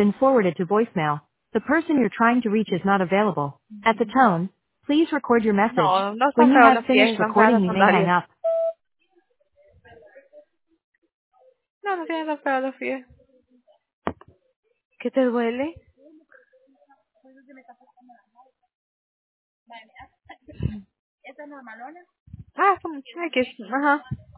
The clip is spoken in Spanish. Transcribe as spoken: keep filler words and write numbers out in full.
been forwarded to voicemail. The person you're trying to reach is not available. At the tone, please record your message. No, no When son you feos have los pies, finished son feas recording, las you may hang sandalias. up. No, no tienen tan feos los pies. ¿Qué te duele? Ah, son chiquis. Ajá.